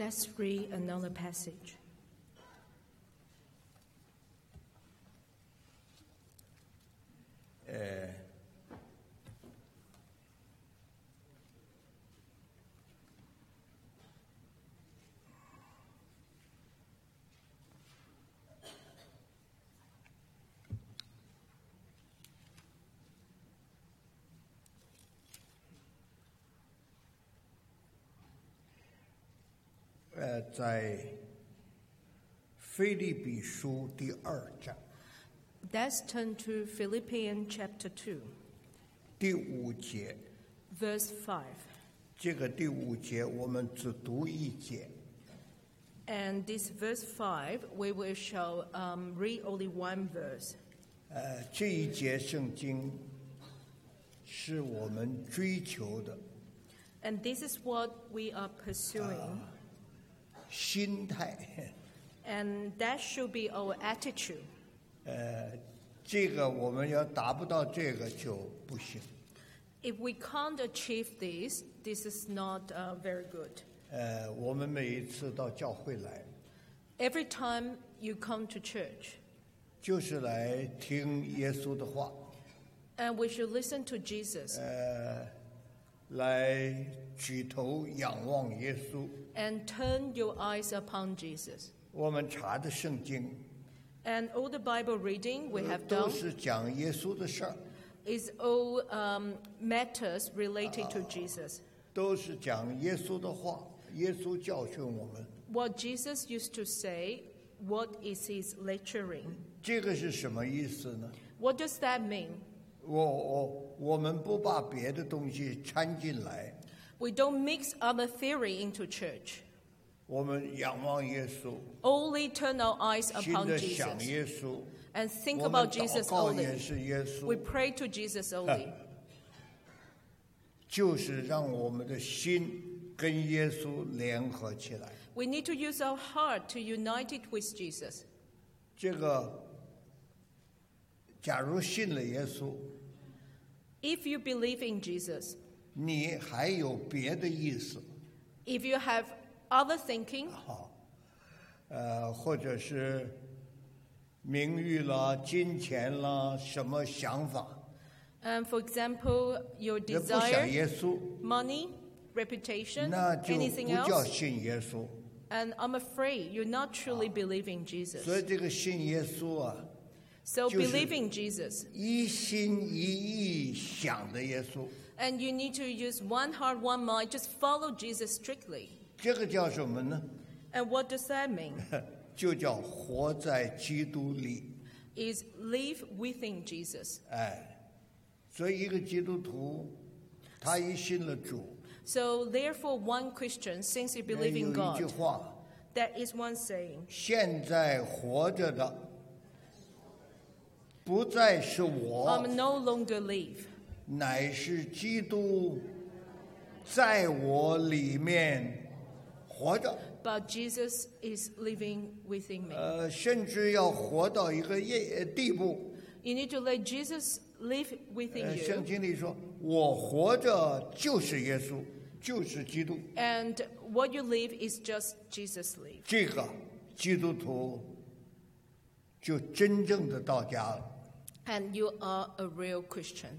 Let's read another passage. Uh, 在腓立比书第2章 Let's turn to Philippians chapter 2, 第5节。 verse 5. 这个第5节我们只读1节。 And this verse 5, we will read only one verse. 这一节圣经是我们追求的 And this is what we are pursuing. 心态。 And that should be our attitude. 这个我们要达不到这个就不行。 If we can't achieve this, this is not very good. 我们每一次到教会来， Every time you come to church, 就是来听耶稣的话， and we should listen to Jesus 来举头仰望耶稣。 and turn your eyes upon Jesus. 我们查的圣经 And all the Bible reading we have 都 done 是讲耶稣的事儿， is all matters related to Jesus. 都是讲耶稣的话。耶稣教训我们， What Jesus used to say, what is his lecturing? 这个是什么意思呢？ What does that mean? 我们不把别的东西掺进来， We don't mix other theory into church. 我们仰望耶稣， Only turn our eyes 心 upon 的想 Jesus 耶稣。 and think 我们 about 祷 Jesus 告也 only. 是耶 We 稣， pray to Jesus only. 就是让我们的心跟耶稣联合起来。 We need to use our heart to unite it with Jesus. 这个，假如信了耶稣， If you believe in Jesus, 你还有别的意思， if you have other thinking, 或者是名誉啦、金钱啦，什么想法， for example, your 也不想 desire, 耶稣， money, reputation, 那就 anything 不叫 else, 信耶稣。 and I'm afraid you're not truly believing Jesus. 所以这个信耶稣啊， So 就是 believing Jesus, 一心一意想的耶稣， and you need to use one heart, one mind, just follow Jesus strictly. 这个叫什么呢？ And what does that mean? 就叫活在基督里。 Is live within Jesus. 所以一个基督徒，他一信了主， So therefore, one Christian, since you 有 believe in 一句 God, 话： that is one saying, 现在活着的，不再是我， no longer live, 乃是基督在我里面活着。 but Jesus is living within me. 甚至要活到一个地步， You need to let Jesus live within 圣 you. 经里说：“我活着就是耶稣，就是基督。 And what you live is just Jesus live. ” 这个基督徒就真正的到家了。 And you are a real Christian.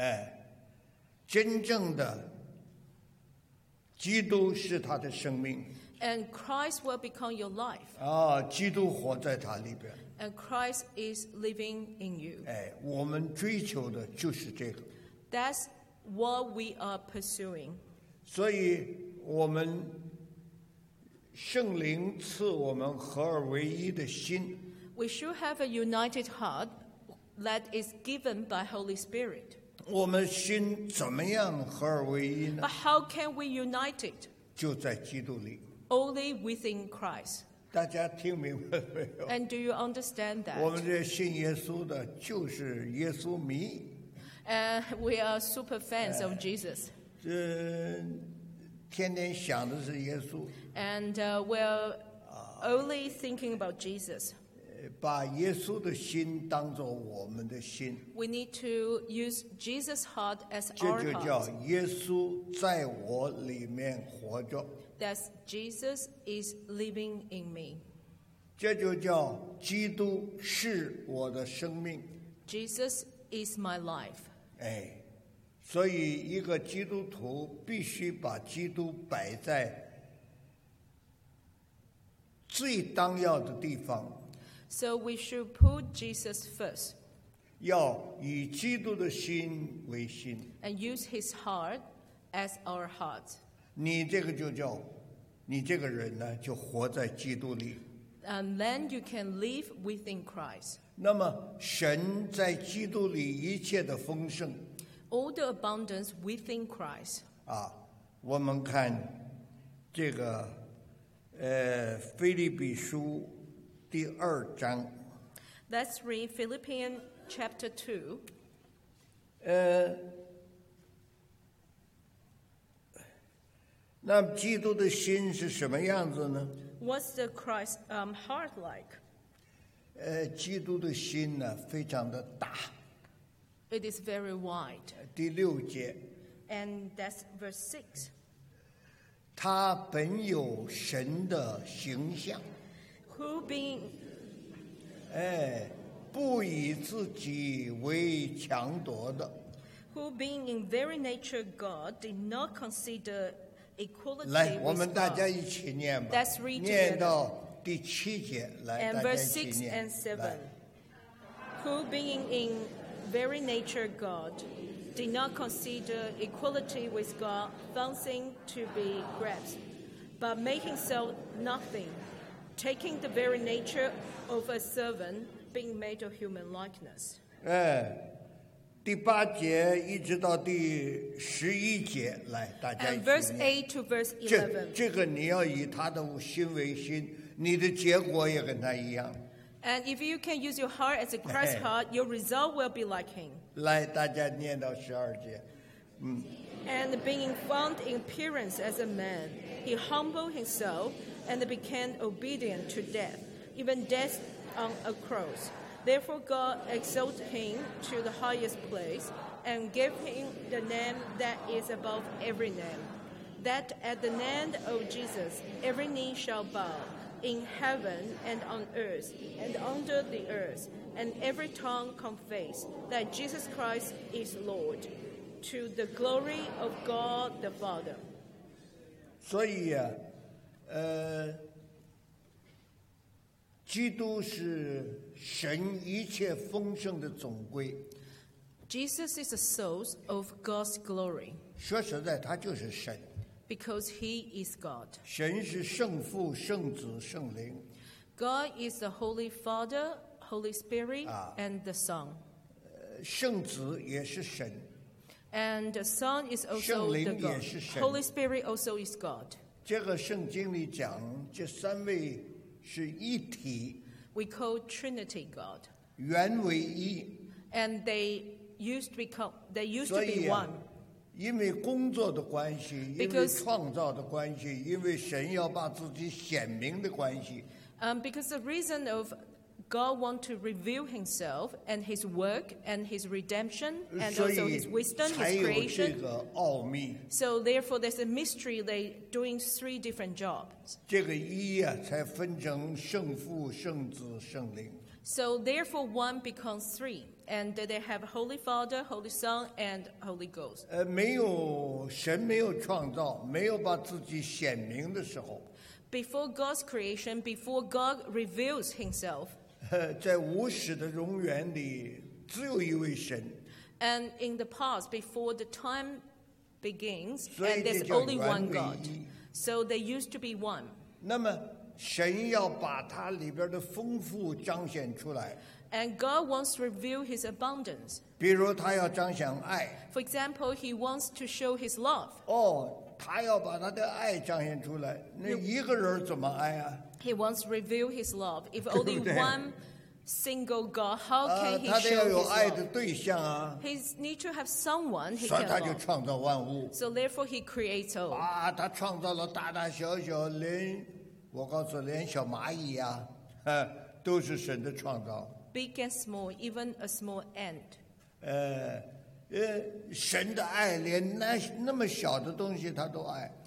真正的基督是他的生命 And Christ will become your life. 基督活在他里边。 And Christ is living in you. 我们追求的就是这个， That's what we are pursuing. 所以我们圣灵赐我们合而为一的心。 We should have a united heart that is given by Holy Spirit. 我们心怎么样合而为一呢？ But how can we unite it? 就在基督里。 Only within Christ. 大家听明白没有？ And do you understand 我们 that? 这信耶稣的，就是耶稣迷。 We are super fans of Jesus. 这天天想的是耶稣， And we're only thinking about Jesus. 把耶稣的心当作我们的心， We need to use Jesus' heart as 这 our 就叫 heart. 耶稣在我里面活着。 that Jesus is living in me. 这就叫基督是我的生命。 Jesus is my life. 哎，所以一个基督徒必须把基督摆在最当要的地方， So we should put Jesus first 要以基督的心为心。 and use his heart as our heart. 你这个就叫，你这个人呢，就活在基督里。 And then you can live within Christ. 那么，神在基督里一切的丰盛 All the abundance within Christ. 啊，我们看这个腓立比书第2章， Let's read Philippians chapter 2. 那基督的心是什么样子呢？ What's the Christ heart like? 基督的心呢，非常的大。 It is very wide. 第6节， And that's verse 6. 他本有神的形象， Who being 不以自己为强夺的。 who being in very nature God did not consider equality 来，我们 with 大家 God. 一起念吧。 Let's read 念 together. 到第7节，来， And 大家一 verse 起 6 and 念。 7. 来 Who being in very nature God did not consider equality with God something to be grasped, but made himself nothing, taking the very nature of a servant, being made of human likeness. 第8节一直到第11节，来，大家一 And 起 verse 念。 8 to verse 这 11. 这个你要以他的心为心，你的结果也跟他一样。 And if you can use your heart as a Christ's heart, your result will be like him. 来，大家念到12节。 And being found in appearance as a man, he humbled himself and became obedient to death, even death on a cross. Therefore God exalted him to the highest place and gave him the name that is above every name, that at the name of Jesus every knee shall bow, in heaven and on earth and under the earth, and every tongue confess that Jesus Christ is Lord, to the glory of God the Father. 所以呀，基督是神一切丰盛的总归。 Jesus is the source of God's glory 说实在，他就是神。 because he is God. 神是圣父、圣子、圣灵。 God is the Holy Father, Holy Spirit, Ah. and the Son. 圣子也是神， And the Son is also 圣灵 the 也 God. 是神。 Holy Spirit also is God. 这个圣经里讲，这3位是一体， We call Trinity God. 原为一。 And they used to 所 be 以 one. 因为工作的关系，因为 Because- 创造的关系，因为神要把自己显明的关系， Because the reason of God want to reveal himself and his work and his redemption and 所 also 以 his wisdom, 才 his 有这 creation. 个奥秘。 So therefore there's a mystery they doing 3 different jobs. 这个一啊，才分成圣父、圣子、圣灵。 So therefore one becomes 3. And they have Holy Father, Holy Son, and Holy Ghost. 没有神没有创造，没有把自己显明的时候， Before God's creation, before God reveals himself, 在无始的永远里，只有一位神。 and in the past, before the time begins, 所以 and 这 there's 叫 only 原 one 为 God. 一。 So they used to be one. 那么神要把它里边的丰富彰显出来， And God wants to reveal his abundance. 比如他要彰显爱， For example, he wants to show his love. 他要把他的爱彰显出来，那一个人怎么爱啊？ He wants to reveal his love. If only 对不对？ one single God, how can he 他得要 show 有 his 爱的 love? 对象啊， He need to have someone he 所以 can 他就 love. 创造万物。 So therefore he creates all. 他创造了大大小小，我告诉连小蚂蚁呀、都是神的创造。 Big and small, even a small ant. 神的爱连那么小的东西他都爱。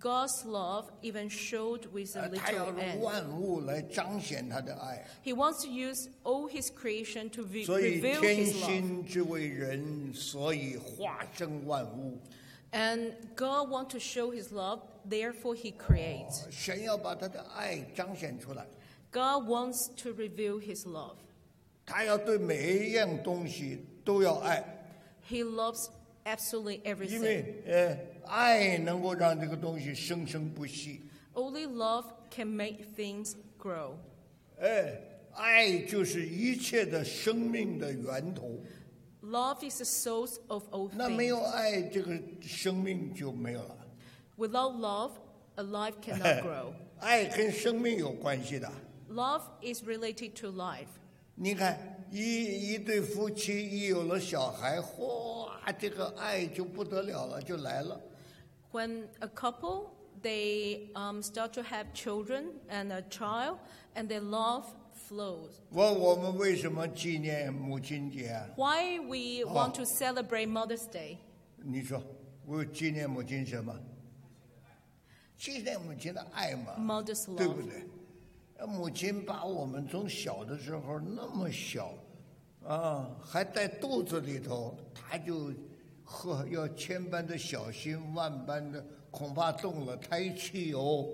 God's love even showed with a 他要 little 用 ant. 万物来彰显他的爱。 He wants to use all his creation to 所以 reveal 天 his love. 心之为人，所以化生万物。 And God wants to show his love, therefore he creates. 神要把他的爱彰显出来， God wants to reveal his love. 他要对每一样东西都要爱， He loves absolutely 因 everything. 为爱能够让这个东西生生不息。 Only love can make things grow. 爱就是一切的生命的源头。 Love is the source of all 那没 things. 有爱，这个生命就没有了。 Without love, a life cannot grow. 爱跟生命有关系的。 Love is related to life. 你看，一对夫妻一有了小孩，哗，这个爱就不得了了，就来了。 When a couple, they start to have children and a child, and their love flows. 我们为什么纪念母亲节啊？ Why we want to celebrate Mother's Day? 你说，为纪念母亲什么？纪念母亲的爱嘛， Mother's 对不 love. 对？母亲把我们从小的时候那么小，还在肚子里头，她就要千般的小心，万般的恐怕动了胎气哦。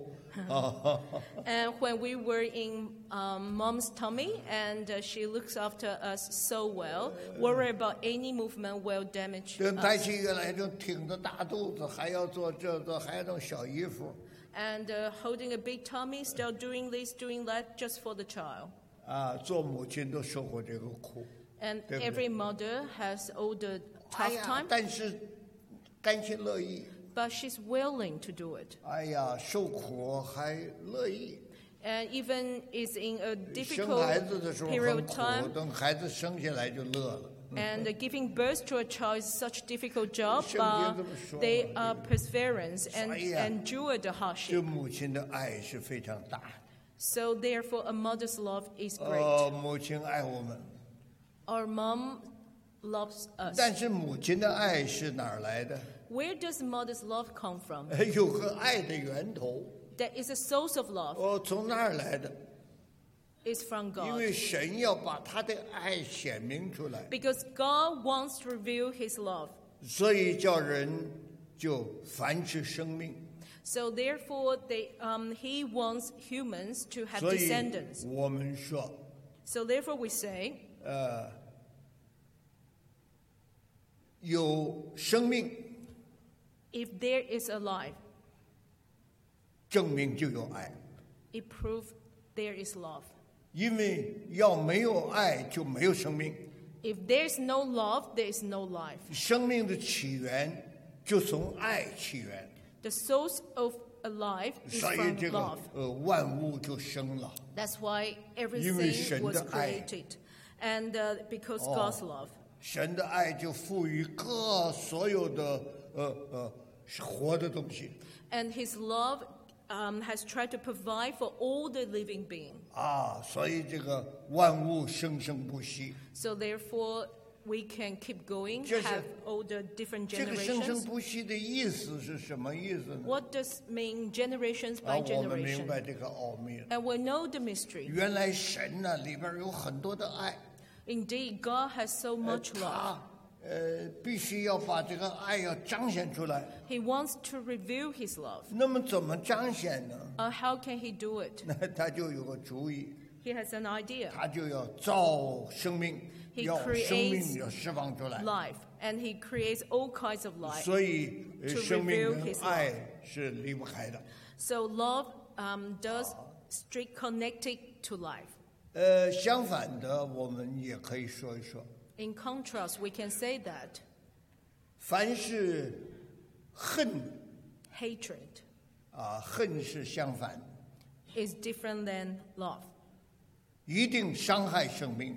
And when we were in mom's tummy, and she looks after us so well, worry about any movement will damage 这胎 us. 气越来就挺着大肚子，还要做这个，还要弄小衣服。 And holding a big tummy, still doing this, doing that, just for the child. 做母亲都受过这个苦。 And 对不对？ every mother has all the 哎 tough 呀 time, 但是甘心乐意。 but she's willing to do it. 哎呀，受苦还乐意。 And even is in a 生孩 difficult 子的时候 period 很 of 苦， time, 等孩子生下来就乐了。 and giving birth to a child is such a difficult job, 圣经这么说嘛， they are perseverance and 所以啊， endure the 这 hardship. 母亲的爱是非常大的。 So therefore, a mother's love is great. 母亲爱我们， Our mom loves us. 但是母亲的爱是哪儿来的？ Where does mother's love come from? 有个爱的源头。 That is a source of love. 从那儿来的？ Is from 因 God. 为神要把他的爱显明出来， Because God wants to reveal His love. 所以叫人就繁殖生命。 So therefore, He wants humans to have 所以 descendants. 我们说， So therefore, we say, 有生命， if there is a life, 证明就有爱。 it proves there is love. 因为要没有爱，就没有生命。 If there is no love, there is no life. 生命的起源就从爱起源， The source of a life is 所以 from 这个 love. 万物就生了。 That's why 因为 everything 神 was 的爱。 created. And because God's love. 神的爱就赋予所有的活的东西 And His love has tried to provide for all the living beings. 所以这个万物生生不息。 So therefore, we can keep going, 就是 have all the different 这个生生 generations. 不息的意思是什么意思呢？ What does mean generations by 我们明 generation? 白这个奥秘了。 And we know the mystery. 原来神呢里边有很多的爱， Indeed, God has so much love. 他必须要把这个爱要彰显出来。 He wants to reveal His love. 那么怎么彰显呢？ How can He do it? 那他就有个主意， He has an idea. 他就要造生命， He 要 creates 生命要释放出来。 Life, and He creates all kinds of life. 所以 to 生命 reveal 跟 his 爱是离不开的。 So love does strict connected to life. 相反的，我们也可以说一说， In contrast, we can say that 凡是恨 hatred 恨是相反， is different than love. 一定伤害生命，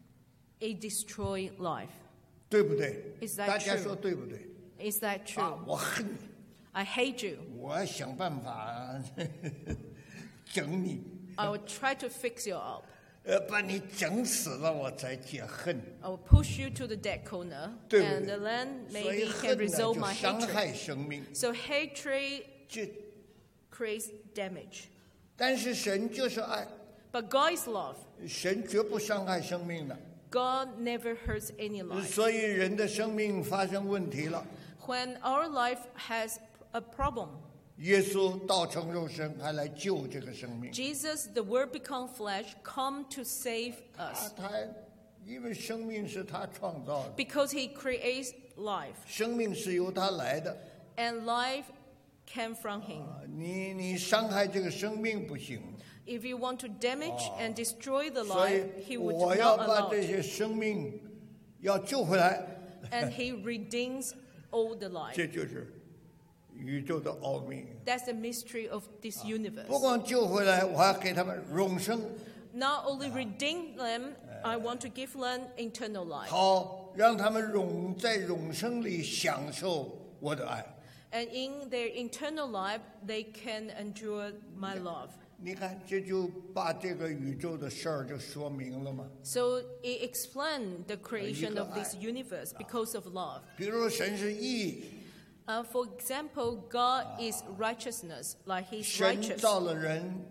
It destroys life. 对不对？ Is that 大家 true? 说对不对？ Is that true? 我恨你， I hate you. 我要想办法整你， I will try to fix you up. 把你整死了，我才解恨。 I will push you to the dead corner, 对不 and 对？ then 所以 maybe 恨 can 呢 resolve 就 my 伤 hatred. 害生命， So hatred creates damage. 但是神就是爱， But God is love. 神绝不伤害生命的。 God never hurts any life. 所以人的生命发生问题了， When our life has a problem, 耶稣道成肉身，还来救这个生命。 Jesus, the Word become flesh, come to save us 他因为生命是他创造的， because He creates life, 生命是由他来的。 and life came from Him. 你伤害这个生命不行， If you want to damage and destroy the 所以 life, He would 我要 not 把 allow 这 it. 些生命要救回来， And He redeems all the life. 这就是宇宙的奥秘。 That's the mystery of this universe. 不光救回来，我还给他们永生， Not only redeem them, I want to give them eternal life. 好让他们在永生里享受我的爱。 And in their eternal life, they can endure my love. 你看，这就把这个宇宙的事儿就说明了嘛。 So it explains the creation of this universe because of love. 比如神是义， For example, God is righteousness, like He's 神 righteous. 造了人，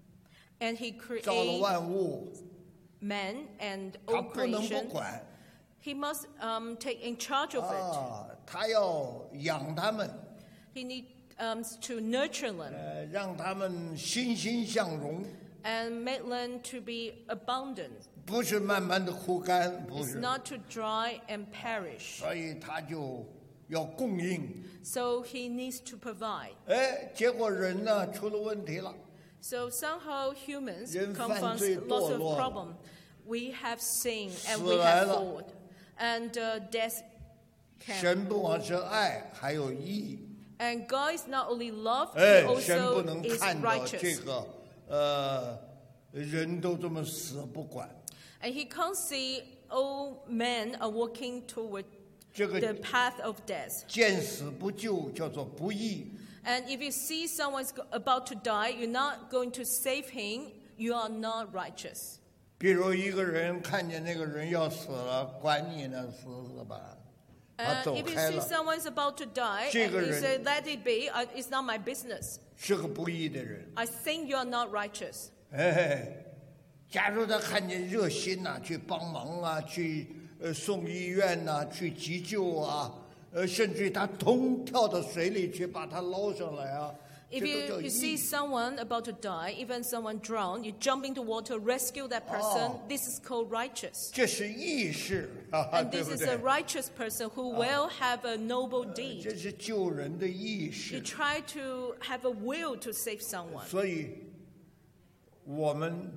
And He 造了 created 万物， man and 他 all 不能不 creation. 管 He must take in charge of it. 他要养他们， He needs to nurture them 让他们欣欣向荣， and make them to be abundant. 不是慢慢的枯干，不 It's 是， not to dry and perish. 所以他就要供应。 So He needs to provide. 结果人呢出了问题了， So somehow humans 人 confront 犯罪 lots 堕落 of problems. We have sinned and 死 we 来 have 了。 fallen. And death came. 神不光是爱，还有义。 And God is not only love, He 神不 also 能 is 看到这 righteous. 个人都这么死不管， And He can't see all men are walking toward 这个 the path of death. 见死不救叫做不义。 And if you see someone's about to die, you're not going to save him, you are not righteous. 比如一个人看见那个人要死了，管你呢，死吧，他 And 走 if you 开 see 了， someone's about to die, 这 and 个 you 人 say, let it be, it's not my business. 是个不义的人。 I think you are not righteous. 假如他看见热心呐、去帮忙啊，去送医院呐、去急救啊，甚至他跳到水里去把他捞上来啊， If 这都叫 you see 义。 someone about to die, even someone drowned, you jump into water, rescue that person, this is called righteous. 这是义士啊， And 对 this 不 is 对 a？righteous person who will have a noble deed. 这是救人的义 You 士。 try to have a will to save someone. 所以，我们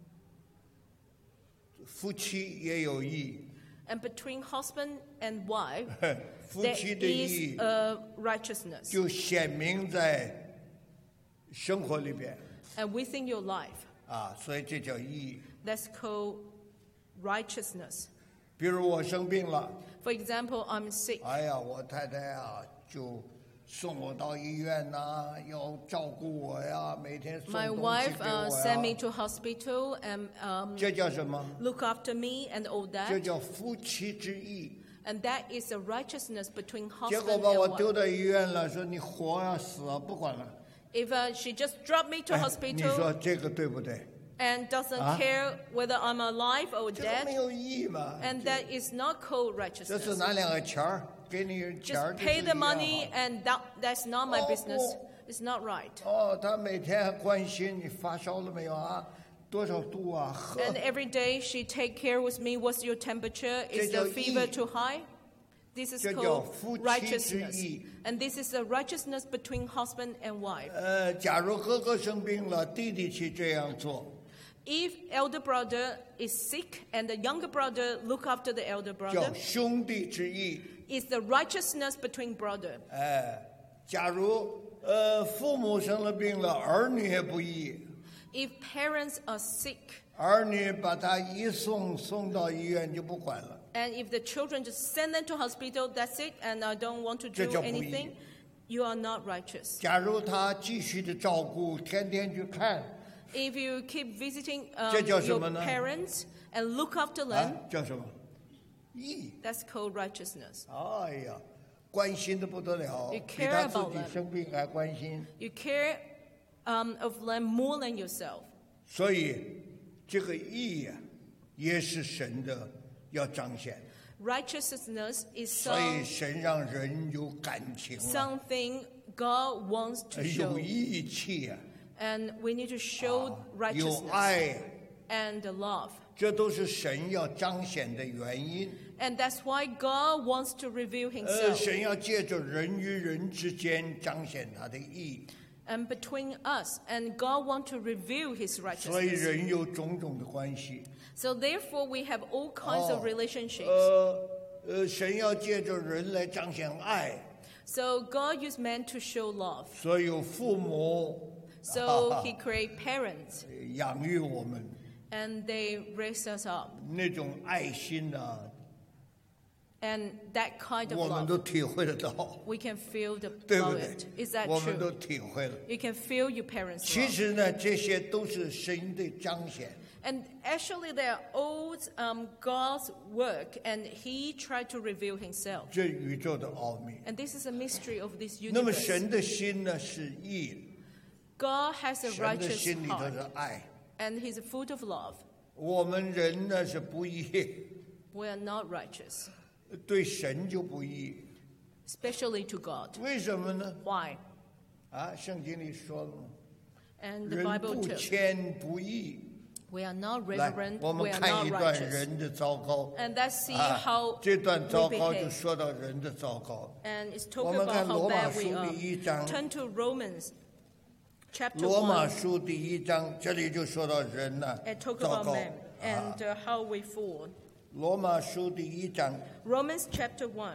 夫妻也有义， And between husband and wife, 夫 there 妻的 is 义 a righteousness. 就显明在生活里边 And within your life, 啊，所以这叫义。 that's called righteousness. 比如我生病了， For example, I'm sick. 哎呀，我太太啊就送我到医院呐、要照顾我呀，每天送 My 东西 wife 给我 sent me 呀。 to hospital and 这叫什么？ look after me and all 这 that. 叫夫妻之义。 And that is a righteousness between 结 husband 果把我 and 丢 wife. 到医院了，说你活啊死啊不管了。 If she just dropped me to 你说 hospital 这个对不对？ and doesn't Huh? care whether I'm alive or 这个没 dead, 有义嘛。 and that is not called 这是 righteousness. 拿两个钱儿给你钱儿 Just 就 pay 是 the 一样 money 啊 and that's not my business. It's not right. 哦，他每天还关心你发烧了没有啊，多少度啊？呵， And every day she take care with me. What's your temperature? Is the 这叫义。 fever too high? This is 这叫 called 夫妻之 righteousness. 义。 And this is the righteousness between husband and wife. 假如哥哥生病了，弟弟去这样做， If elder brother is sick and the younger brother look after the elder 叫 brother, 兄弟之义。 it's the righteousness between brother. 假如父母生了病了，儿女也不义， If parents are sick 儿女把他一送到医院就不管了。 and if the children just send them to hospital, that's it, and I don't want to 这 do 叫不义。 anything, you are not righteous. 假如他继续的照顾，天天去看， If you keep visiting 这叫什 your 么呢？ parents and look after 啊 them, 叫什么？义。 that's called righteousness. 哎呀，关心的不得了， You 比 care 他自 about 己 them. 生病还关心。 You care of them more than yourself. 所以这个义呀、也是神的要彰显。 Righteousness is 所以神让人有感情了， something God wants to 有 show. 义气啊， And we need to show 有 righteousness 爱， and love. 这都是神要彰显的原因。 And that's why God wants to reveal himself. 神要借着人与人之间彰显他的义， And between us, and God wants to reveal his 所以 righteousness. 人有种种的关系。 So therefore we have all kinds of relationships. 神要借着人来彰显爱， So God used man to show love. 所以有父母 So he created parents, 养育我们， and they raised us up. 那种爱心啊， And that kind of 我们都 love, 体会得到， we can feel the 对不 love 对 it. Is that 我们都 true? 体会了。 You can feel your parents' 其 love. 实呢，这些都是神的彰显。 And actually, they are all God's work, and He tried to reveal Himself. 这宇宙的奥秘。 And this is a mystery of this 那么 universe. 神的心呢是义， God has a 神的 righteous 心里头 heart, 是爱。 and He's full of love. 我们人呢是不义， We are not righteous, 对神就不义。 especially to God. 为什么呢？ Why? 啊，圣经里说了嘛， And the 人 Bible 不 too. 谦不义。 We are not 来， reverent. 我 We 们 are 看 not 一段 righteous. 人的糟糕。 And let's see 啊 how 这段糟 we 糕就 behave. 说到人的糟糕。 And it's 我 talking 们 about 看 how 罗马 bad 书 we are. 第1章， Turn to Romans chapter 罗马 1 书第1章，这里就说到人呢 and talk 糟 about 糕 man 啊 and。how we fall. 罗马书第1章， Romans chapter 1.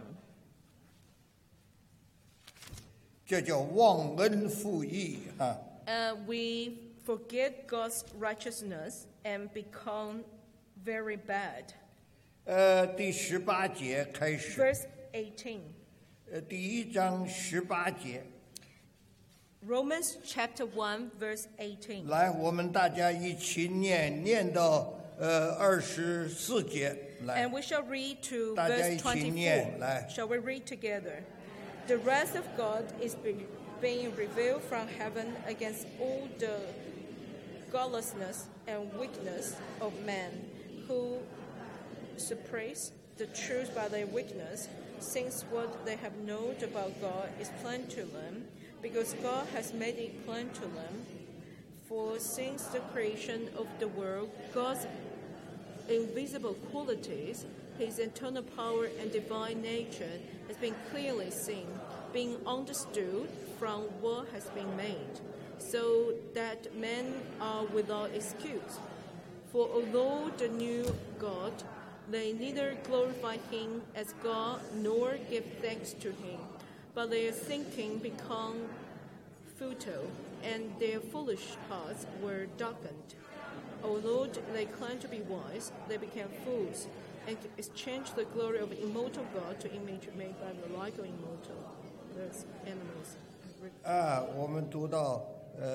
这叫忘恩负义啊。 We forget God's righteousness and become very bad. 第18节开始， Verse 18. 第1章18节， Romans chapter 1, verse 18. 来，我们大家一起念到24节，来 And，we shall read to 大家 verse 一起念， 24. 来。 Shall we read together? The wrath of God is being revealed from heaven against all the godlessness and weakness of men who suppress the truth by their weakness, since what they have known about God is plain to them, because God has made it plain to them. For since the creation of the world, God's invisible qualities, His eternal power and divine nature, has been clearly seen, being understood from what has been made, so that men are without excuse. For although they knew God, they neither glorify Him as God nor give thanks to Him, but their thinking became futile, and their foolish hearts were darkened. Although they claimed to be wise, they became fools, and exchanged the glory of immortal God to image made by the like of immortal animals. 我们读到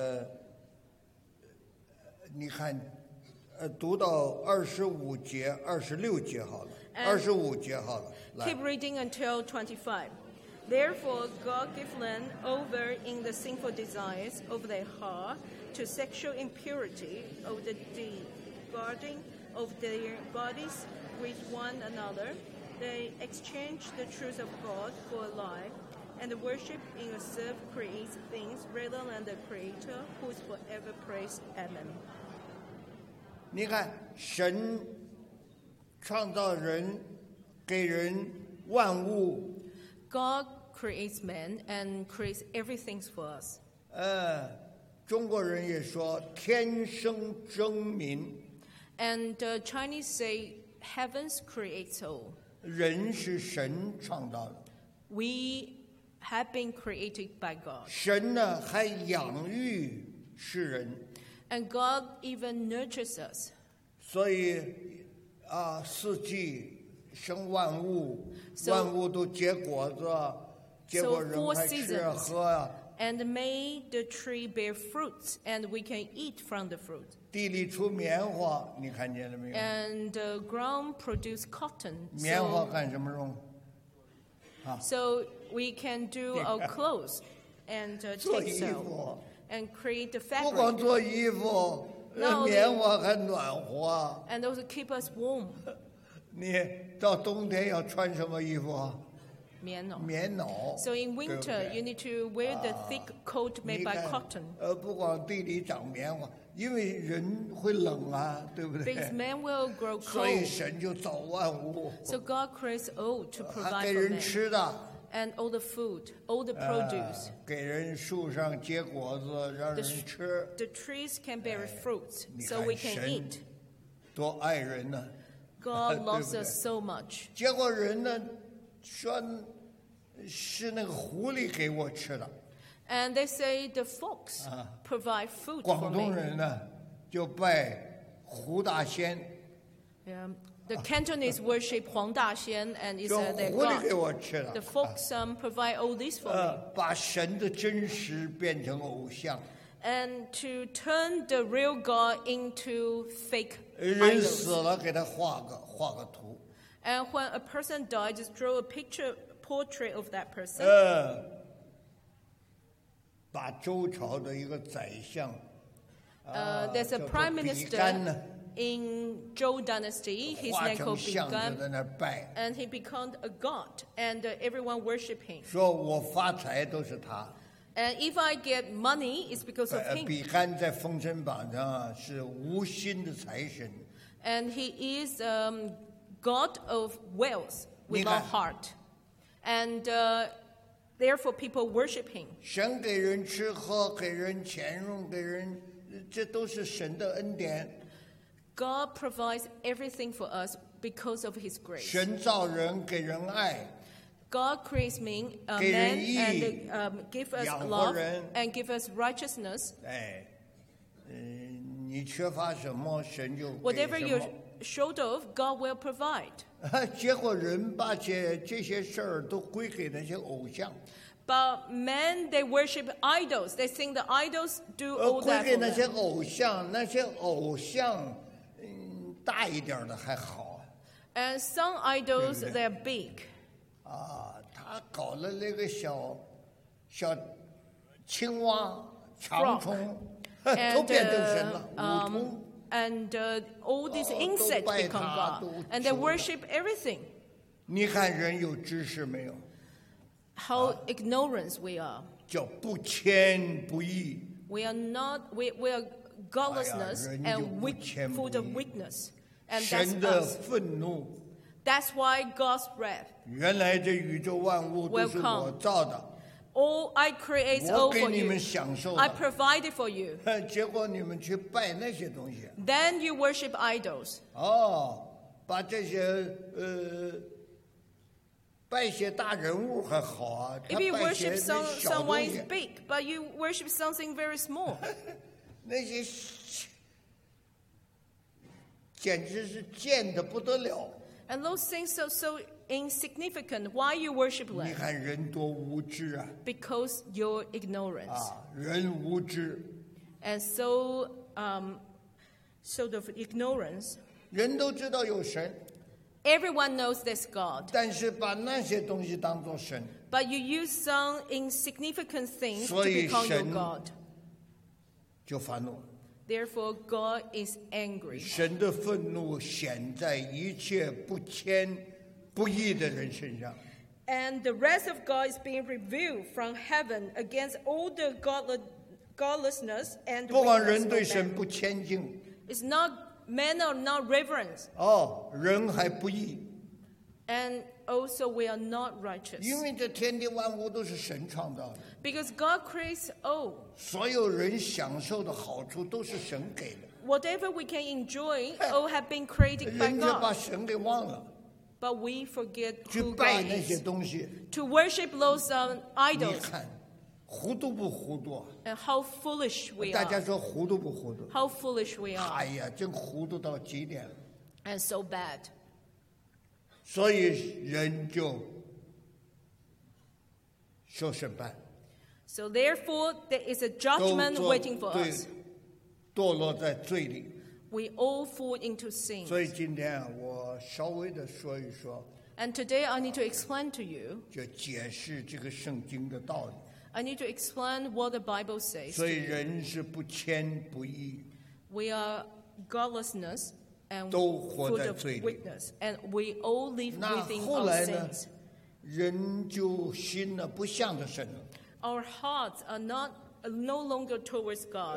你看，读到25节、26节好了，25节好了，来 Keep reading until 25. Therefore, God gave them over in the sinful desires of their heart to sexual impurity, of the discarding of their bodies with one another. They exchanged the truth of God for a lie, and worship in a self-created things rather than the Creator, who is forever praised. Amen. 你看，神创造人，给人万物， God creates man and creates everything for us. 中国人也说天生真民， And Chinese say, heavens create soul. 人是神创造的， We have been created by God. 神呢还养育世人， And God even nurtures us. 所以四季生万物， So- 万物都结果子，结果人 four 还吃 seasons. 喝。 And made the tree bear fruits, and we can eat from the fruit. 地里出棉花，你看见了没有？ And the ground produce cotton. 棉花干什么用？ So we can do our clothes and 做 take 衣 so. 服。 and create the 不光 fabric 做衣服， No, 棉花还暖和。 and also keep us warm. 你到冬天要穿什么衣服啊？棉袄。 So in 对不 winter, 对 you need to wear the thick coat 你 made by 看 cotton. 不光地里长棉花，因为人会冷啊，对不 Because 对？ man will grow 所以 cold. 神就造万物， So God creates all to 还 provide 给 for 人 man. 吃的。 And all the food, all the produce. 给人树上结果子让人吃， The trees can bear fruits, 你 so 看 we can 神 eat. 多爱人呢。 God 对不 loves 对？ us so much. 结果人呢说是那个狐狸给我吃的， And they say the fox provide food for 广东 me. 人呢就拜胡大仙， The Cantonese worship Huang Daxian and is 说 their 狐狸给 god. 我吃 The 的， fox provide all this for me. 把神的真实变成偶像， And to turn the real God into fake 人死 idols. 了给他画个图， And when a person died, just draw a portrait of that person. 把周朝的一个宰相， There's a 叫做 prime 比干呢， minister in Zhou dynasty. His 画 name 成 called 像就 Bigan. 在那儿拜， And he became a god, and everyone worship him. 说我发财都是他。 And if I get money, it's because of him. 比干在封神榜上是无心的财神， And he is god of wealth Nikan. without heart. And therefore people worship him. 神给人吃喝，给人钱用，给人，这都是神的恩典。 God provides everything for us because of his grace. 神造人，给人爱， God creates man, 给人 man 义， and give us 养活 love 人。 and give us righteousness. 哎，你缺乏什么，神就给 Whatever 什 you're 么。 short of, God will provide. 结果人把这些事儿都归给那些偶像， But men, they worship idols. They think the idols do all 归 that 给 for 那些 them. 偶像，那些偶像，大一点的还好。 And some idols, 对不对？ they're big. 他搞了那个小青蛙、长虫，都 And, 变成神了。梧桐， and all these Oh, insects 都拜 become 他， God. 都 And they 求他。 worship everything. 你看人有知识没有？ How ignorant we are. 叫不谦不义。 We are not, we are godlessness 哎呀，人就 and 不 weak, 谦不义。 full of weakness. And 神 that's 的 us. 愤怒， That's why God's wrath. 原来这宇宙万物都是 Welcome. 我造的， All I create 我 all 给 for 你们 you. 享受 I 的。 provide it for you. 结果你们去拜那些东西， Then you worship idols. 把这些拜些大人物还好啊，他 If you 拜些 worship 那小东 someone 西 is，big, but you worship something very small. 那些简直是贱的不得了。 And those things are so insignificant. Why you worship 你 them? 看人多无知啊！ Because you're ignorance. 人无知， And so, so the ignorance, 人都知道有神， everyone knows there's God. 但是把那些东西当作神， But you use some insignificant things to 所以 become your 神 God. 就发怒。 Therefore, God is angry. 神的愤怒显在一切不谦不义的人身上。 And the wrath of God is being revealed from heaven against all the godlessness and 不光 wickedness 人 of 对 men. 神不谦敬， It's not men are not reverent, 人还不义， and also we are not righteous. 因为这天地万物都是神创造的， Because God creates all. 所有人享受的好处都是神给的， Whatever we can enjoy, all have been created by 人家把 God. 神给忘了， But we forget 去 who 拜 God 那些 is. 东西。 To worship those 你 idols. 看，糊涂不糊涂啊？ And how foolish we 大家 are. 说糊涂不糊涂？ How foolish we are. 哎呀，真糊涂到极点了。 And so bad. 所以人就受审判， So therefore, there is a 都 judgment 做 waiting for 对 us. 堕落在罪里。 We all fall into sin. 所以今天啊，我稍微的说一说， And today I need to explain to you, 就解释这个圣经的道理。 I need to explain what the Bible says. 所以人是不谦不义， We are godlessness and 都活 full 在 of 罪里。 weakness, and we all live 那 within 后 our 来呢 sins.？ 人就心呢不向着神了， Our hearts are no longer towards God.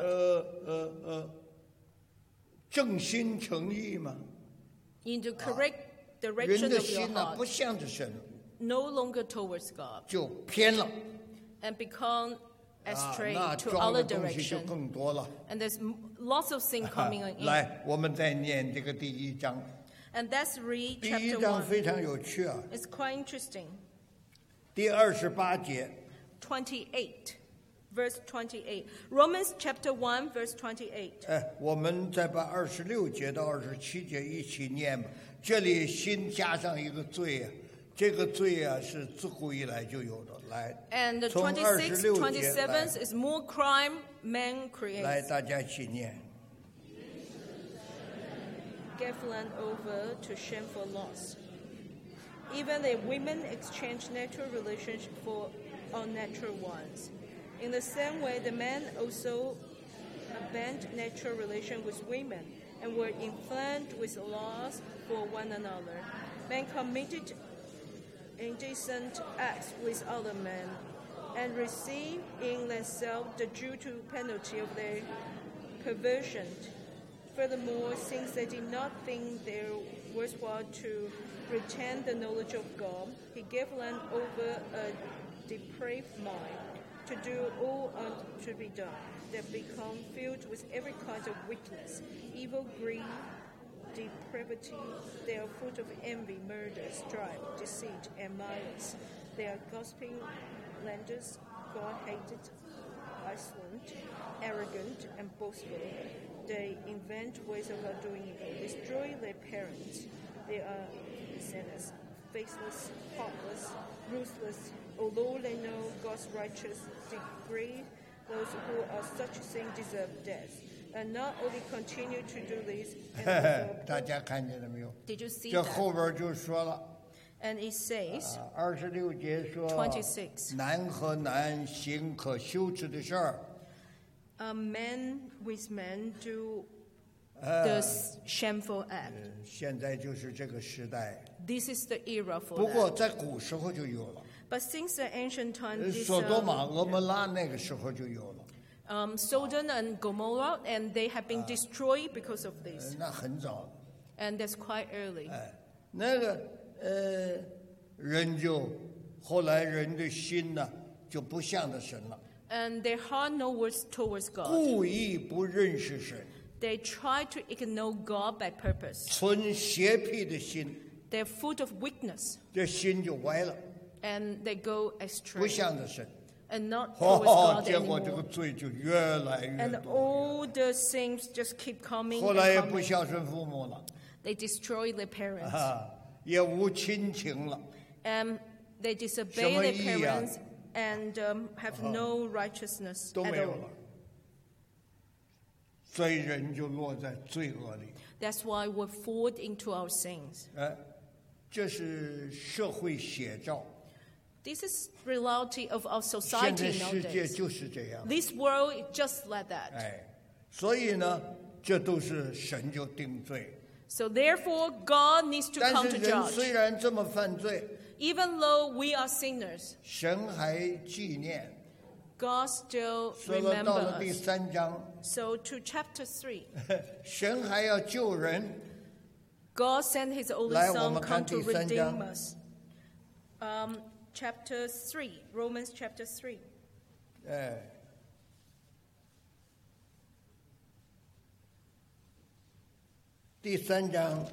正心诚意嘛。 In the correct 人 direction 的 of your 心呢 heart, 不向着神了， no longer towards God, 就偏了。 and become 啊， astray 那 to 装 other 的东西就 direction. 更多了。 And there's lots of sin coming in. 来，我们再念这个第1章。 And let's read 第 chapter 1章 1. 非常有趣啊， It's quite interesting. 第28节。 28, verse 28. Romans chapter 1, verse 28. 我们再把26节到27节一起念吧。这里新加上一个罪啊，这个罪啊是自古以来就有的。来， And the 从 26, 26节来 27 is more crime man 来， creates. 大家一起念。 Gave land over to shameful loss. Even the women exchange natural relations for unnatural ones. In the same way, the men also abandoned natural relation with women and were inflamed with loss for one another. Men committed indecent acts with other men and received in themselves the due penalty of their perversion. Furthermore, since they did not think they worthwhile to retain the knowledge of God, he gave them over a depraved mind to do all to be done. They become filled with every kind of weakness, evil, greed, depravity. They are full of envy, murder, strife, deceit, and malice. They are gossiping, slanderers, God-hated, insolent, arrogant, and boastful. They invent ways of doing evil, destroy their parents. They are sinners, faithless, heartless, ruthless. Although they know God's righteous decree, those who are such things deserve death. And not only continue to do this, and also 大家看见了没有？ did you see 这 that? 后边就说了。 And it says, 26节说 26 男和男行可羞耻的事儿， men with men do the shameful act. 现在就是这个时代。 This is the era for 不过 that. 在古时候就有了， But since the ancient time, this, 索多玛、俄摩拉那个时候就有了， Sodom and Gomorrah, and they have been destroyed because of this. 那很早了。 And that's quite early. 那个人就后来人的心呢就不向着神了， And their heart no words towards God. 故意不认识神， They try to ignore God by purpose. 存邪僻的心， They're full of weakness, 这心就歪了， and they go 不 astray 向着神。 and not towards God 结果这个 anymore. 罪就越来越 And 多。 all the sins just keep coming 后来也 and 不 coming. 孝顺父母了， They destroy their parents. 也无亲情了， And they disobey 什么 their 意义啊？ parents and have no righteousness 都 at 没有 all. 了，所以人就落在罪恶里。 That's why we fall into our sins. 这是社会写照， This is reality of our 现 society 在世界 nowadays. 就是这样。 This world is just like that. 所以呢，这都是神就定罪。 So therefore, God needs to 但 come 是 to 人虽 judge. 然这么犯罪， Even though we are sinners, 神还纪念。 God still 所以说到 remembers 了第 us. 3章， So to chapter 3, 神还要救人。 God sent His only 来，我 Son 们 come 看 to 第3章。 redeem us. Chapter 3, Romans chapter 3. 第3章。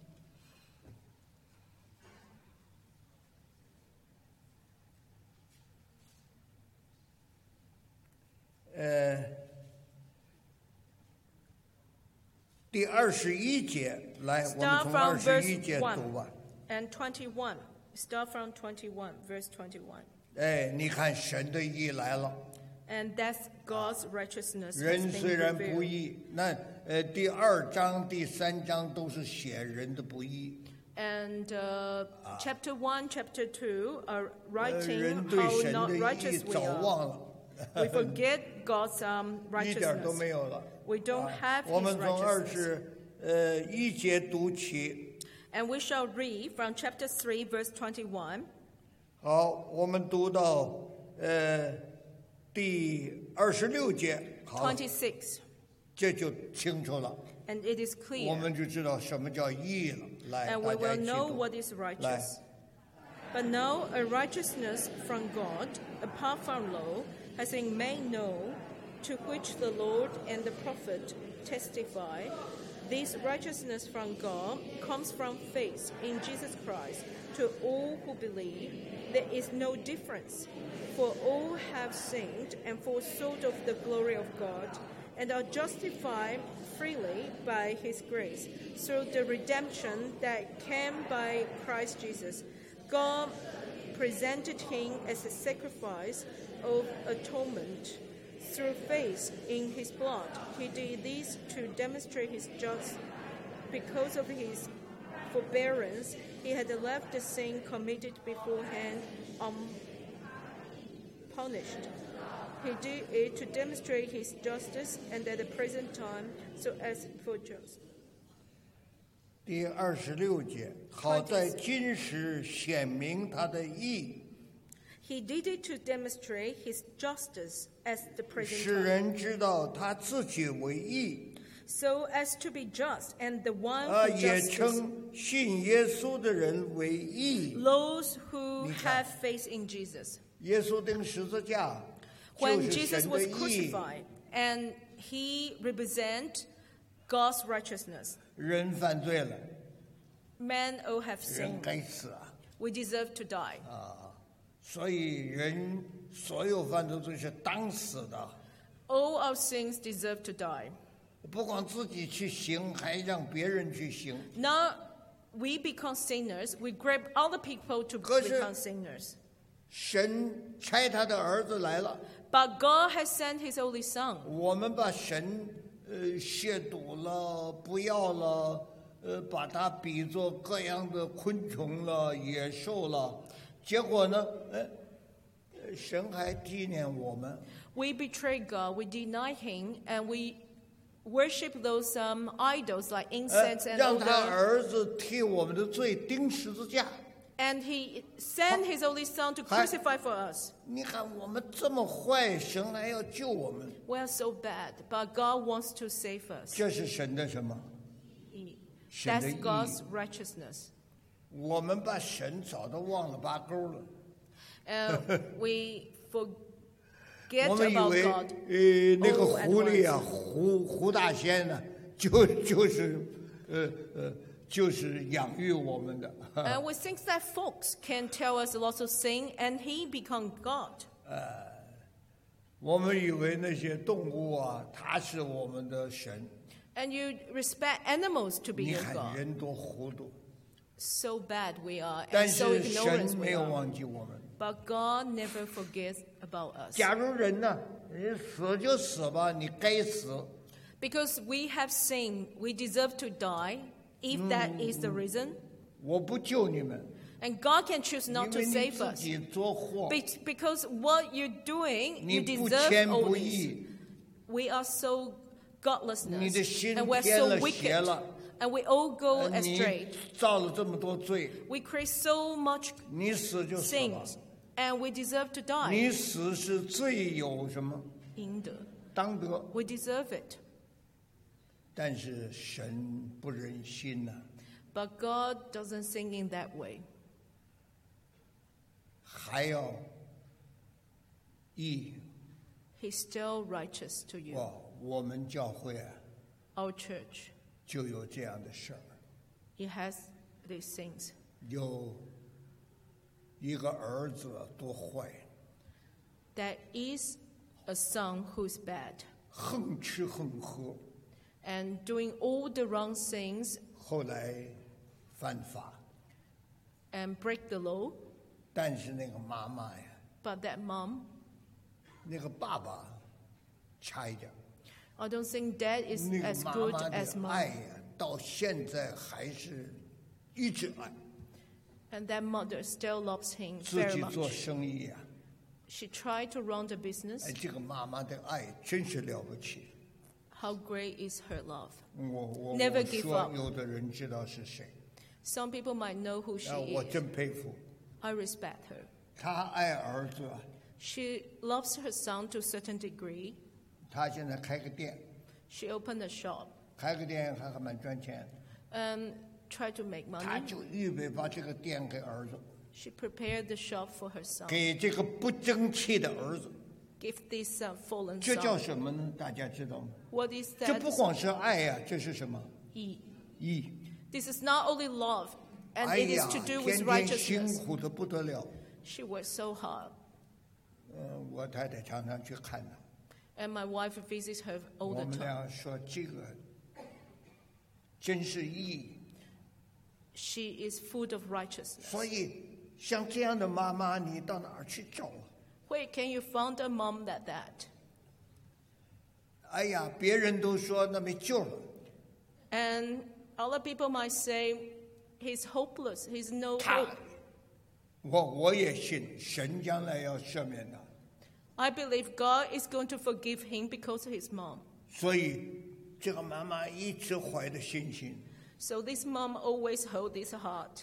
第21节，来，我们 Start 从 from verse 21节读吧。 1 and 21. Start from 21, verse 21. 你看神的义来了。 And that's God's righteousness has 人 been 虽然不 revealed. 义，那第2章、第3章都是写人的不义。 And chapter 1, chapter 2 are 人 writing 对 how 神 not 的意义 righteous we 早 are. 忘了， We forget God's 一点都 righteousness. 没有了。 We don't have 我 His 们从 righteousness. 1节读起。 And we shall read from chapter 3, verse 21. 好，我们读到第26节，好， 26. 这就清楚了， And it is 我 clear. 们就知道什么叫义了。来， And 大 we 家 will 一起 know 读。 what is righteous. But now a righteousness from God, apart from law, has been made known, to which the Lord and the prophet testify. This righteousness from God comes from faith in Jesus Christ to all who believe. There is no difference, for all have sinned and fall short of the glory of God, and are justified freely by His grace through the redemption that came by Christ Jesus. God presented Him as a sacrifice of atonement through faith in His blood. He did this to demonstrate His justice. Because of His forbearance, He had left the sin committed beforehand unpunished. He did it to demonstrate His justice, and at the present time, so as for just. 第26节，好在今时显明他的义， He did it to demonstrate His justice at the present 使 time, 人知道他自己为义， so as to be just, and the one 也 who justice 称信耶稣的人为义。 those who 你看。 have faith in Jesus. 耶稣钉十字架就 When 是 Jesus 神的 was 义， crucified, and He represent God's righteousness. 人犯罪了， Men all have 人 sinned. 该死啊！ We deserve to die. 所以人所有犯的罪是当死的， All our sins deserve to die. 不光自己去行，还让别人去行。 Now we become sinners. We grab other people to 可是- become sinners. 神差他的儿子来了， But God has sent His only Son. 我们把神亵渎了，不要了，把它比作各样的昆虫了、野兽了，结果呢，神还纪念我们。 We betray God. We deny Him, and we worship those idols like incense and 让他 other. 儿子替我们的罪钉十字架。 And He sent His only Son to 还- crucify for us. 你看我们这么坏，神还要救我们， We are so bad, but God wants to save us. 这是神的什么？神的 That's 义。 God's righteousness. 我们把神早都忘了八勾了。 We forget 我们以 about 为 God. 那个 all at 狐狸啊，胡大仙呢、就是养育我们的。 And we think that folks can tell us lots of things, and He become God. 我们以为那些动物啊，它是我们的神。 And you respect animals to be 你 your 看 God. 人多糊涂， So bad we are, 但 and so 是 ignorant 神 we 没有 are. 忘记我们。 But God never forgets about us. 假如人呢，你死就死吧，你该死。 Because we have sinned, we deserve to die, if that is the reason. 我不救你们， And God can choose 因 not to 为你 save 自 us. 己作祸， Because what you're doing, 你 you 不 deserve 谦不 all this. 义， We are so 你 godlessness, 的心 and we're 偏 so 了邪 wicked, 了， and we all go 你 astray. 造了这么多罪， We create so much 你死就死了。 sins, and we deserve to die. 你死是罪有什么应得， 当得， we deserve it. 但是神不忍心呐、 But God doesn't think in that way. 还要义。 He's still righteous to you. 哇，我们教会啊 Our church, 就有这样的事儿， it has these things. 有一个儿子多坏， There is a son who's bad 横吃横喝， and doing all the wrong things 后来犯法， and break the law. 但是那个妈妈呀， But that mom, 那个爸爸差一点儿， I don't think dad is 那个 as 妈 good 妈 as 的 mom. 爱呀，到现在还是一直爱， And that mother still loves him 自 very 己做 much. 生意呀、 She tried to run the business. 这个妈妈的爱真是了不起。 How great is her love? 我 Never give 说 up. 有的人知道是谁， Some people might know who she 我 is. 真佩服。 I respect her. 他爱儿子， She loves her son to a certain degree. 他现在开个店， She opened a shop 开个店还蛮赚钱， and tried to make 他 money. 就预备把这个店给儿子， She prepared the shop for her son. 给这个不争气的儿子。 Give this fallen 这叫 son. 什么呢？大家知道吗？ What is 这 that? 不光是爱呀、这是什么？ E. 义。 This is not only love, and 哎 it 呀， is to do 天 with 天辛 righteousness. 苦的不得了。 She worked so hard, 我太太常常去看她， and my wife visits her all 我 the 们 time. 俩说这个真是义。 She is full of righteousness. 所以像这样的妈妈，你到哪儿去找啊？ Where can you find a mom like that? 哎呀，别人都说那没救了， And other people might say, he's hopeless, he's no 他 hope. 我也信神将来要赦免他， I believe God is going to forgive him because of his mom. 所以这个妈妈一直怀着信心， So this mom always hold this heart.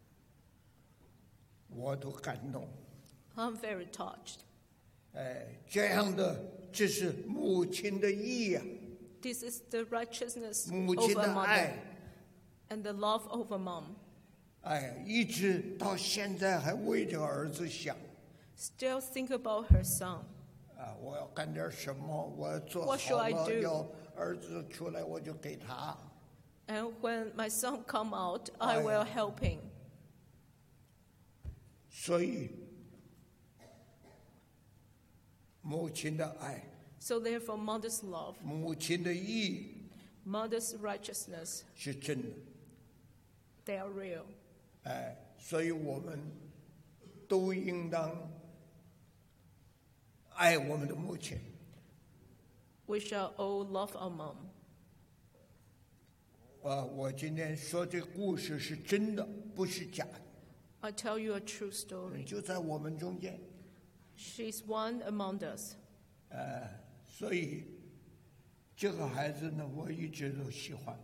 我都感动。 I'm very touched. 这样的这是母亲的义呀、 This is the righteousness 母 of 亲 a 的 mother 爱， and the love of a mom. 一直到现在还为这个儿子想 Still think about her son. 我要干点什么，我要做 What should 好 I 了， do? 要儿子出来我就给他。 And when my son come out, I Oh, will yeah. help him. 所以，母亲的爱， So therefore, mother's love, 母亲的义 mother's righteousness, 是真的。 they are real. 所以我们都应当爱我们的母亲。 We shall all love our mom. 我今天说这故事是真的，不是假的， I tell you a true story. 就在我们中间。 She's one among us. 所以这个孩子呢，我一直都喜欢。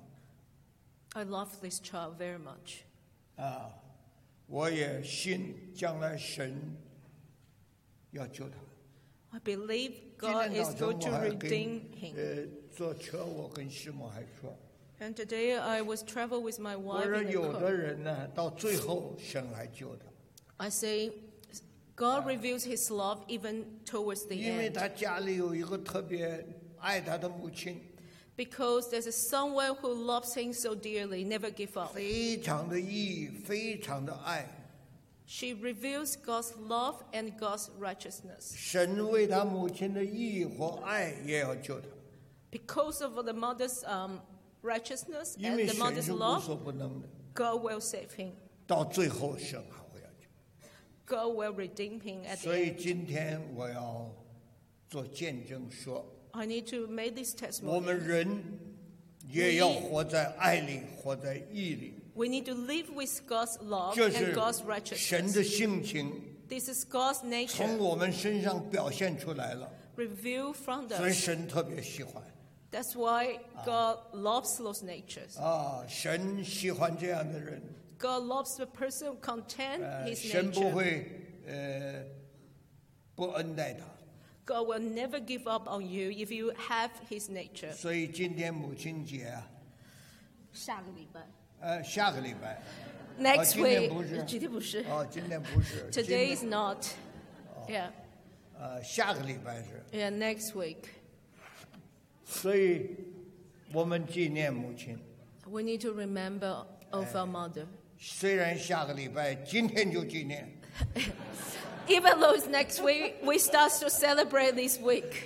I love this child very much. 我也信将来神要救他。 I believe 今 God 天 is 早晨 going to 我还 redeem 跟 him. 坐车，我跟师母还说， And today I was travel with my 我 wife 说 in the 有的 car. 人呢，到最后神还救他， I say, God reveals his love even towards the 因为 end. 他家里有一个特别爱他的母亲， Because there's someone who loves him so dearly, never give up. 非常的义，非常的爱。 She reveals God's love and God's righteousness. 神为他母亲的义和爱也要救他， Because of the mother's righteousness 因 and 为 the 神 mother's 是无 love, 所不能的。 God will save him. 到最后神还会要救。 God will redeem him at the 所以 end. 今天我要做见证说， I need to make this 我 testimony. 们人也要活在爱里，活在义里。 We need to live with God's love 这 and 是 God's 神 righteousness. 的性情 This is God's 从 nature 我们身上表现出来了， revealed from 所以 us. 神特别喜欢。 That's why God loves those natures. 神喜欢这样的人， God loves the person who content his 神不 nature. 会不恩待他。 God will never give up on you if you have his nature. 所以今天母亲节啊， 下个礼拜。 下个礼拜。 Next 今天 week. 不是。 今天不是。 今天不是。 Today is not. Yeah. 下个礼拜是。 Yeah, next week. 所以，我们纪念母亲。 We need to remember of our mother. 虽然下个礼拜，今天就纪念。 Even though it's next week, we start to celebrate this week.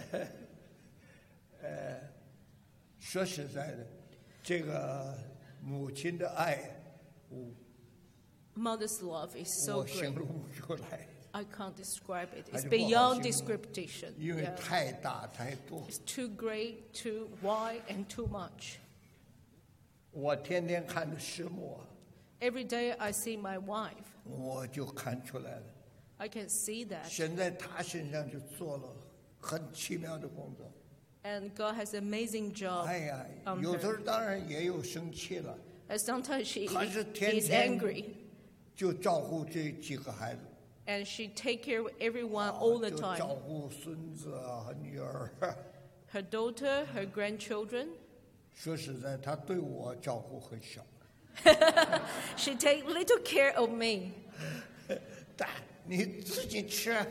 说实在的，这个母亲的爱， Mother's love is so 我形 great. 容不出来， I can't describe it. 还 It's 是不好 beyond 形容。 description. 因为 Yeah. 太大太多。 It's too great, too wide, and too much. 我天天看着师母， Every day I see my wife, 我就看出来了。 I can see that. 神在他身上就做了很奇妙的工作。 And God has an amazing job. 哎呀， on 有时候 her. 当然也有生气了， And sometimes she 还是天 is 天 angry. 就照顾这几个孩子， And she take care of everyone all the 就照 time. 顾孙子啊和女儿。 Her daughter, her grandchildren. 说实在，他对我照顾很少。 She take little care of me. 但你自己吃啊，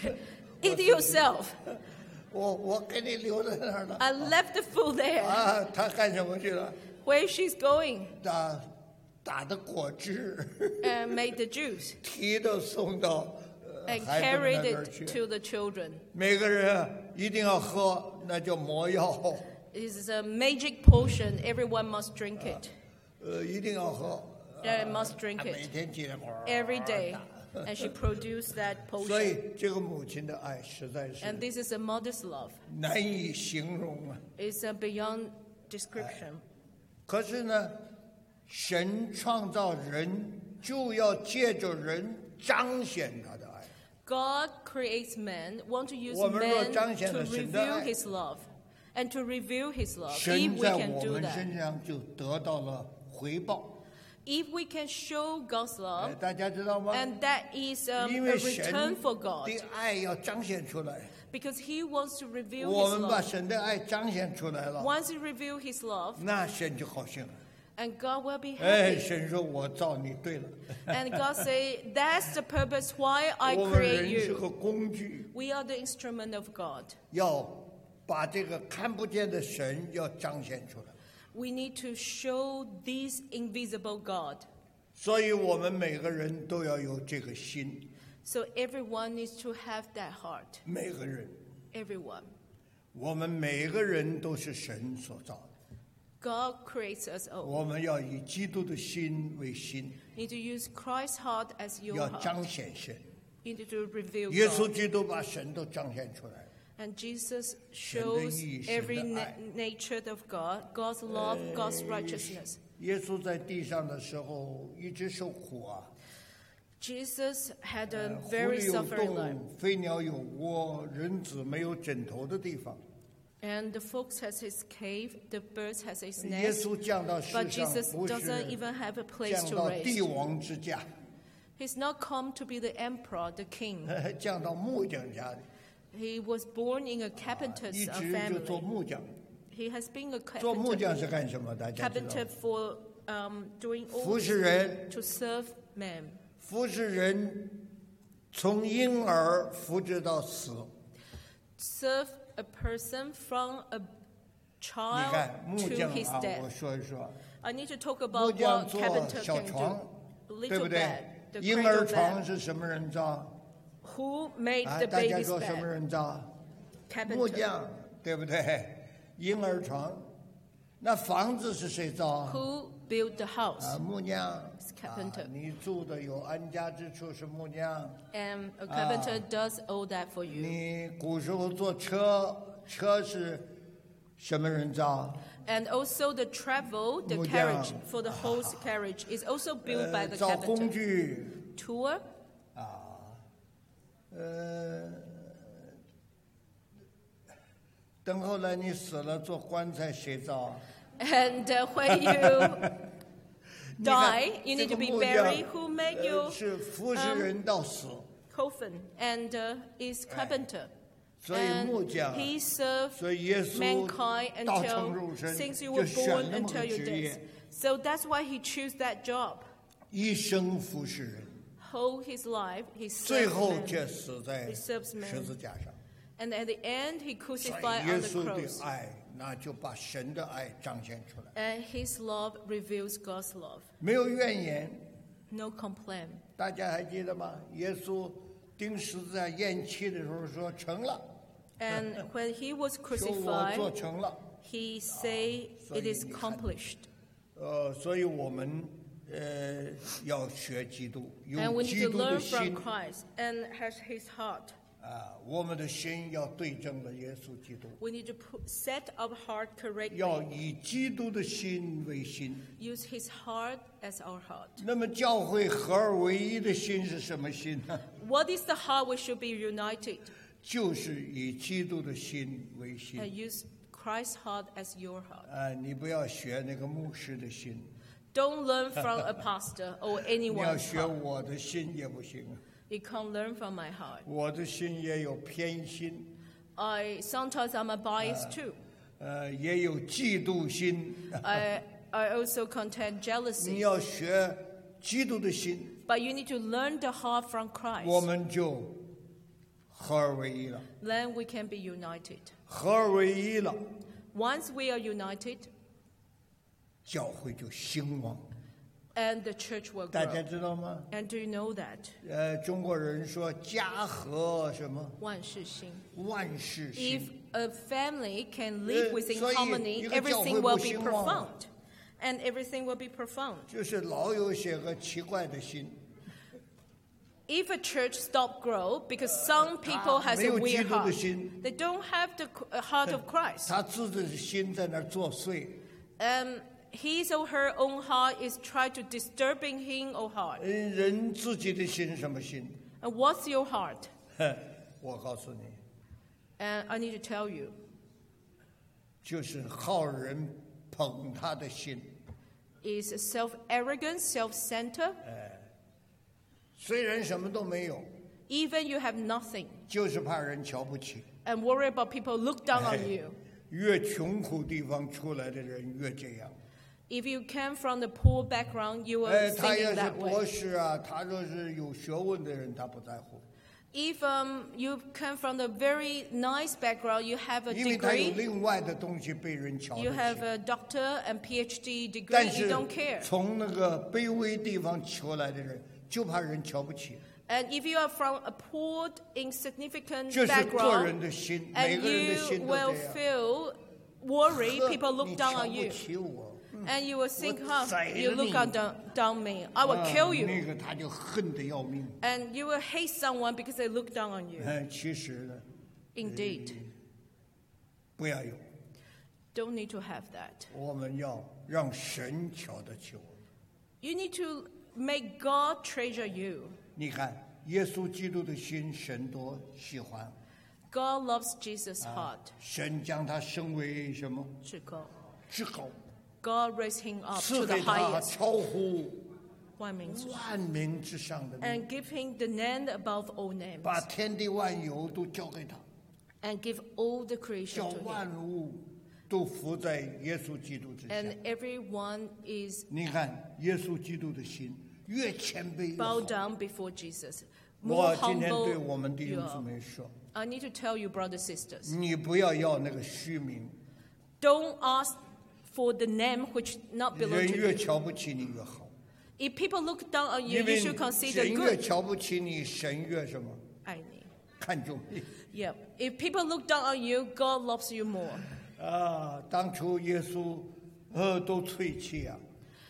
Eat yourself. 我给你留在那儿了。 I left the food there. 啊，他干什么去了？ Where she's going 打的果汁， and made the juice 提都送到 and 孩子们 carried 那边 it 去。 to the children. 每个人一定要喝，那叫魔药。 It is a magic potion. Everyone must drink it. 一定要喝。 They must drink 他每 it 天记得呱 every day. And she produced that 所以 potion. 这个母亲的爱实在 And 是 this is a mother's love. 难以形容啊。 It's beyond description. 可是呢，神创造人就要借着人彰显他的爱。 God creates man, want to use 我们若 man 彰显 to 了神的 reveal 爱， his love. And to reveal his love. If 神 we 在 can 我 do 们 that. 身上就得到了回报。 If we can show God's love, 大家知道吗？ and that is a 因为 return 神 for God. 的爱要彰显出来， Because he wants to reveal 我 his 们把 love. 神的爱彰显出来了， Once he reveals his love, 那神就高兴了。 and God will be 哎， happy. 神说：“我造你对了。 And God say, that's the purpose why I 我们 create 人是 you. 个工具， We are the instrument of God. 要把这个看不见的神要彰显出来。 We need to show this invisible God. 所以我们每个人都要有这个心， So everyone needs to have that heart. 每个人， Everyone. 我们每个人都是神所造的。 God creates us all. 我们要以基督的心为心， You need to use Christ's heart as your 要 heart. 彰显神。 You need to reveal 耶稣 God. 基督把神都彰显出来了。 And Jesus shows every nature of God, God's love, God's righteousness. 耶稣在地上的时候一直受苦啊， Jesus had a 狐 very 狸有 suffering life. 洞，飞鸟有窝，人子没有枕头的地方。 And the fox has his cave, the birds has his 耶 nest. 稣降到世 But 上 Jesus 不 doesn't 是 even have a place 降 to 到帝 rest. 王之家， He's not come to be the emperor, the king. 降到木匠家里， He was born in a carpenter's 一直就做 family. 木匠。 He has been a 做木 carpenter, 匠是干什么？大家知道 carpenter 吗？ for doing all 服侍人， to serve man. 服侍人，从婴儿服侍到死。 Serve a person from a 你 child 看木 to 匠 his 啊， death. 我说一说， I need to talk 木 about 匠 what 做 carpenter 小 can 床， do. 对 Little 不对 bed,？the 婴儿 cradle 床 bed. 是什么人造？ Who made 啊， the 大家 baby's 说什么 bed? 人造？木 Carpenter. 匠，对不对？婴儿床，那房子是谁造啊？ Who built the house? 啊，木匠。 It's 啊 carpenter. 你住的有安家之处是木匠。 And a carpenter does all that for you. 你古时候坐车，车是什么人造？ And also the travel, the 木匠。 carriage, for the horse carriage is also built by the 造工 carpenter. 具。 Tour, 等后来你死了，做棺材谁造啊？ and when you 你看 die, you 这 need 个 to be 木匠 buried. Who made you 是服侍人到死， coffin? And is carpenter. 所以木 And 匠， he served 所以耶稣 mankind 道成肉 until 身， since you 就 were 选 born 那么 until 个 your 职 death. 业， So that's why he chose that job. 一生服侍人， Whole his life, he 最 served 后 man. 却死在 He serves man. 十字架上。 And at the end, he 所以 crucified 耶 on the 稣的 cross. 爱，那就把神的爱彰显出来， And his love reveals God's love. 没有怨言。 No complaint. 大家还记得吗？耶稣钉十字架咽气的时候说成了， And when he was 说我做 crucified, 成了。 he say so it is you can- accomplished. 所以我们要学基督， And 用 we 基 need to 督的 learn from 心 Christ and has his heart. 我们的心要对正了耶稣基督， We need to set our heart correctly. 要以基督的心为心。 Use his heart as our heart. 那么教会合而为一的心是什么心呢？ What is the heart we should be united? 就是以基督的心为心。 And use Christ's heart as your heart. 你不要学那个牧师的心， Don't learn from a pastor or 你要 anyone's 学 heart. 我的心也不行。 You can't learn from my heart. 我的心也有偏心， Sometimes I'm a bias too. 也有嫉妒心。 I also contain 你 jealousy. 要学基督的心， But you need to learn the heart from 我 Christ. 们就合而为一了。 Then we can be united. 合而为一了， Once we are united, 教会就兴旺。 and the church will 大家 grow. 知道吗？ And do you know that? 中国人说家和什么万事兴. 万事 If 兴。 a family can live within 所以 harmony, 一个教会 everything will 不 be 兴旺 profound. And everything will be profound. 就是老有些个奇怪的心， If a church stop grow, because some people has 没 a 有基 weird 督的 heart, 心， they don't have the heart of Christ. 他自己的心在那儿作祟。 His or her own heart is try to disturbing him or her. 人自己的心什么心？ And what's your heart? 我告诉你， And I need to tell you, 就是好人捧他的心。 is self-arrogant, self-centered. 虽然什么都没有， Even you have nothing, 就是怕人瞧不起。 and worry about people look down on you. 越穷苦地方出来的人越这样。 If you came from the poor background, you were 他要 thinking 是 that 博 way. 士啊，他若是有学问的人，他不在乎， If you come from a very nice background, you have a 因为他有 degree, 另外的东西被人瞧 you 得 have 起。 a doctor and PhD degree, 但 you 是 don't care. 从那个卑微地方出来的人，就怕人瞧不起。 And if you are from a poor, insignificant 这是个人 background, 的心，每 and 个人的 you 心都 will 这样。 feel worried, 呵 people look 你 down 瞧 on 不 you. 起我， And you will think, 我 huh, 宰了 you look 你。 down me, I will kill 那 you. 个他就恨得要命。 And you will hate someone because they look down on you. 其实呢， Indeed, 不要有， don't need to have that. 我们要让神瞧得起我们。 You need to make God treasure you. 你看，耶稣基督的心，神多喜欢。 God loves Jesus' heart. 神将他升为什么？ 至高. 至高， God raised him up 赐 to the 给他 highest. 超乎万名之上. 万民之上的名， And give him the name above all names. 把天地万有都交给他， And give all the creation 叫 to him. 万物都服在耶稣基督之下。 And everyone is 你看，耶稣基督的心越谦卑越 bow 好。 down before Jesus. 我 More 今天对我 humble 们弟 you 兄姊 are. 妹说， I need to tell you, brothers sisters, 你不要要那个虚名， don't ask for the name which not belong 人 to 越 you. 瞧不起你越好， If people look down on you, 因 you 为 should consider 人越 good. 瞧不起你，神越什么爱你. 看重你。 Yeah. If people look down on you, God loves you more. 当初耶稣都吹气啊，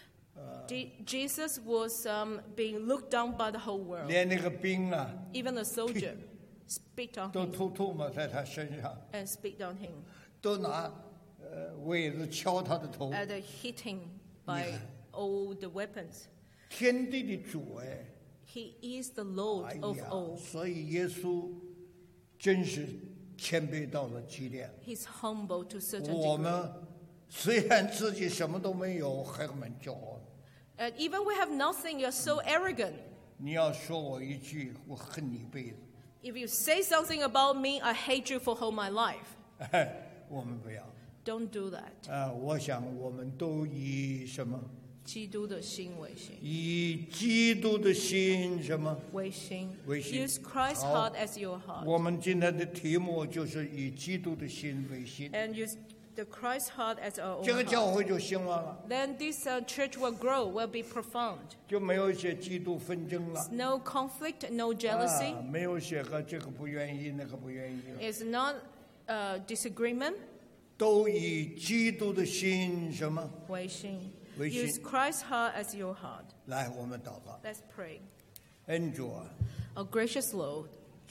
Jesus was being looked down by the whole world. 连那个兵啊 Even a soldier spit on 都 him 吐沫在他身上， and spit on him 都拿苇子敲他的头。 and hit him by all the weapons. 天地的主哎， He is the Lord 哎 of 呀， all. 所以耶稣真是谦卑到了极点。 He's humble to a certain 我 degree. 们虽然自己什么都没有，还蛮骄傲。 And even we have nothing, you're so arrogant. 你要说我一句，我恨你一辈子。 If you say something about me, I hate you for whole my life. 我们不要。 Don't do that. 我想我们都以什么？ 基督的心为心。 以基督的心什么？ 为心。 为心。 Use Christ's 好。 heart as your heart. 我们今天的题目就是以基督的心为心。 And use the Christ's heart as our own 这个教 heart. 会就兴旺了， Then this church will grow, will be profound. 就没有一些嫉妒纷争了。 No conflict, no jealousy. 没有些和这个不愿意那个不愿意了， It's not disagreement. 都以基督的心什么？ 为心。 为心。 Use Christ's heart as your heart. 来，我们祷告。 Let's pray. 恩主啊， Our gracious Lord,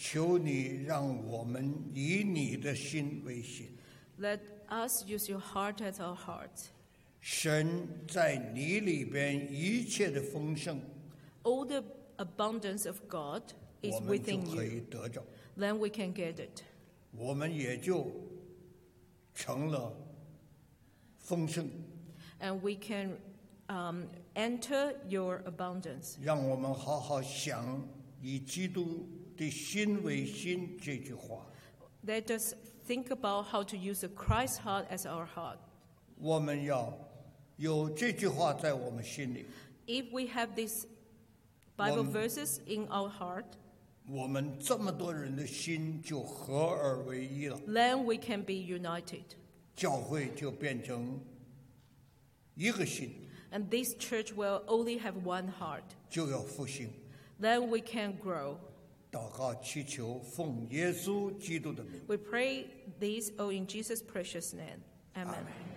求你让我们以你的心为心。 Let us use your heart as our heart. 神在你里边一切的丰盛， All the abundance of God is 我们就 within 可以 you. 得着， Then we can get it. 我们也就成了丰盛。 And we can enter your abundance. 让我们好好想以基督的心为心这句话。 Let us think about how to use the Christ heart as our heart. 我们要有这句话在我们心里， If we have these Bible One- verses in our heart, 我们这么多人的心就合而为一了， then we can be united. 教会就变成一个心， And this church will only have one heart. 就要复兴。 Then we can grow. 祷告祈求，奉耶稣基督的名。 We pray this all in Jesus' precious name. Amen. Amen.